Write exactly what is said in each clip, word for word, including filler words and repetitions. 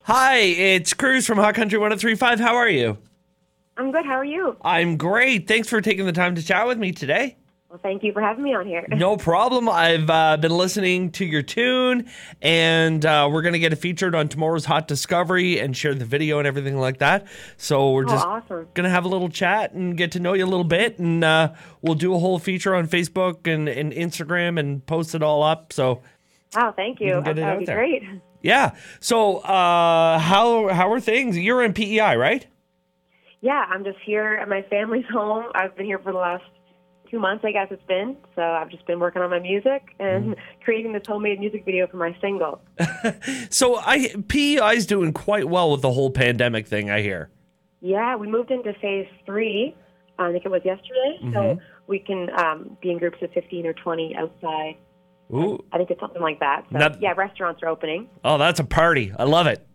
Hi, it's Cruz from Hot Country one oh three point five. How are you? I'm good. How are you? I'm great. Thanks for taking the time to chat with me today. Well, thank you for having me on here. No problem. I've uh, been listening to your tune, and uh, we're going to get it featured on tomorrow's Hot Discovery and share the video and everything like that. So we're Oh, just awesome. going to have a little chat and get to know you a little bit, and uh, we'll do a whole feature on Facebook and, and Instagram and post it all up. So Oh, thank you. can get it That out would be there. great. yeah. So uh, how how are things? You're in P E I, right? Yeah, I'm just here at my family's home. I've been here for the last two months, I guess it's been. So I've just been working on my music and creating this homemade music video for my single. So I P E I's doing quite well with the whole pandemic thing, I hear. Yeah, we moved into phase three. I think it was yesterday. So we can um, be in groups of fifteen or twenty outside. Ooh. I think it's something like that. So, That- yeah, restaurants are opening. Oh, that's a party. I love it.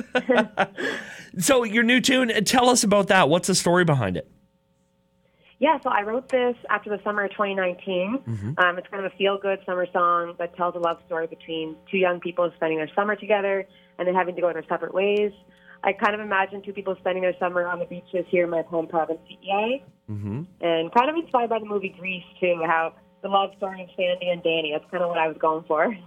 So your new tune, tell us about that. What's the story behind it? Yeah, so I wrote this after the summer of twenty nineteen. Um, it's kind of a feel-good summer song that tells a love story between two young people spending their summer together and then having to go their separate ways. I kind of imagine two people spending their summer on the beaches here in my home province, P E I, mm-hmm. and kind of inspired by the movie Grease, too, how the love story of Sandy and Danny. That's kind of what I was going for.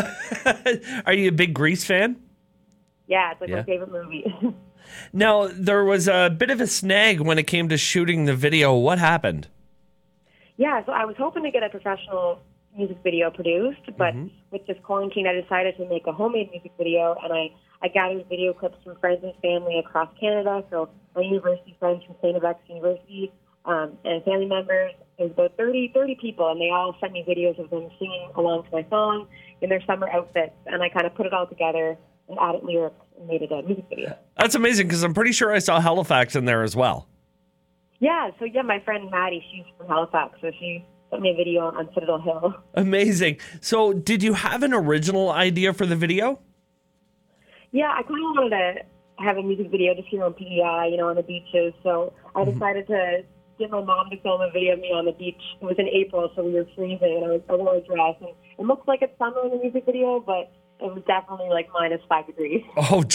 Are you a big Grease fan? Yeah, it's like Yeah. my favorite movie. Now, there was a bit of a snag when it came to shooting the video. What happened? Yeah, so I was hoping to get a professional music video produced, but with this quarantine, I decided to make a homemade music video, and I, I gathered video clips from friends and family across Canada, so my university friends from Saint F X University um, and family members. It was about thirty, thirty people, and they all sent me videos of them singing along to my song in their summer outfits, and I kind of put it all together and added lyrics and made it a music video. That's amazing because I'm pretty sure I saw Halifax in there as well. Yeah, so yeah, my friend Maddie, she's from Halifax, so she sent me a video on Citadel Hill. Amazing. So did you have an original idea for the video? Yeah, I kind of wanted to have a music video just here on P E I, you know, on the beaches. So I decided to get my mom to film a video of me on the beach. It was in April, so we were freezing, and I, was, I wore a dress. And it looked like it's summer in the music video, but it was definitely like minus five degrees. Oh,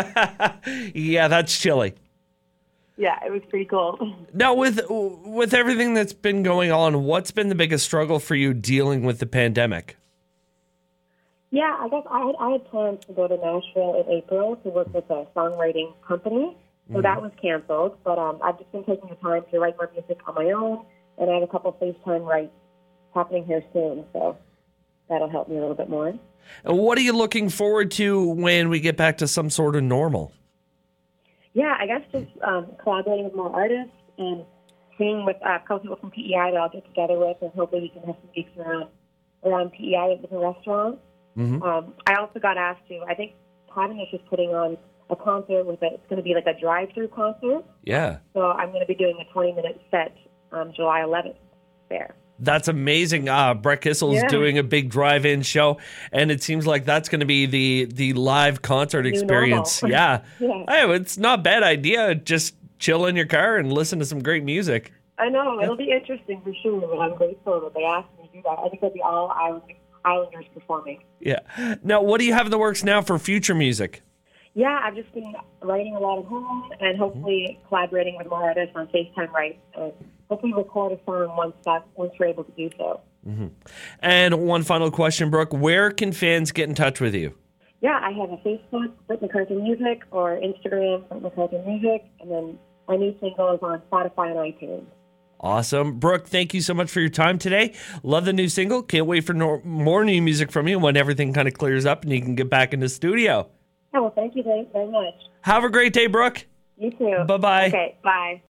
yeah, that's chilly. Yeah, it was pretty cool. Now, with with everything that's been going on, what's been the biggest struggle for you dealing with the pandemic? Yeah, I guess I had, I had plans to go to Nashville in April to work with a songwriting company. So that was canceled. But um, I've just been taking the time to write more music on my own, and I have a couple FaceTime writes happening here soon. So that'll help me a little bit more. And what are you looking forward to when we get back to some sort of normal? Yeah, I guess just um, collaborating with more artists and seeing with uh, a couple people from P E I that I'll get together with, and hopefully we can have some gigs around around P E I at different restaurants. Mm-hmm. Um, I also got asked to, I think Cavendish is putting on a concert with a, it's going to be like a drive-through concert. Yeah. So I'm going to be doing a twenty-minute set on July eleventh there. That's amazing. Uh, Brett Kissel's Yeah. doing a big drive-in show, and it seems like that's going to be the the live concert New experience. normal. Yeah. Yeah. Hey, it's not a bad idea. Just chill in your car and listen to some great music. I know, it'll be interesting for sure, but I'm grateful that they asked me to do that. I think it'll be all island, Islanders performing. Yeah. Now, what do you have in the works now for future music? Yeah, I've just been writing a lot at home and hopefully collaborating with more artists on FaceTime writes and hopefully record a song once that once we're able to do so. And one final question, Brooke. Where can fans get in touch with you? Yeah, I have a Facebook, Britt McCarthy Music, or Instagram, Britt McCarthy Music, and then my new single is on Spotify and iTunes. Awesome. Brooke, thank you so much for your time today. Love the new single. Can't wait for no- more new music from you when everything kind of clears up and you can get back in the studio. Oh, well, thank you very, very much. Have a great day, Brooke. You too. Bye-bye. Okay, bye.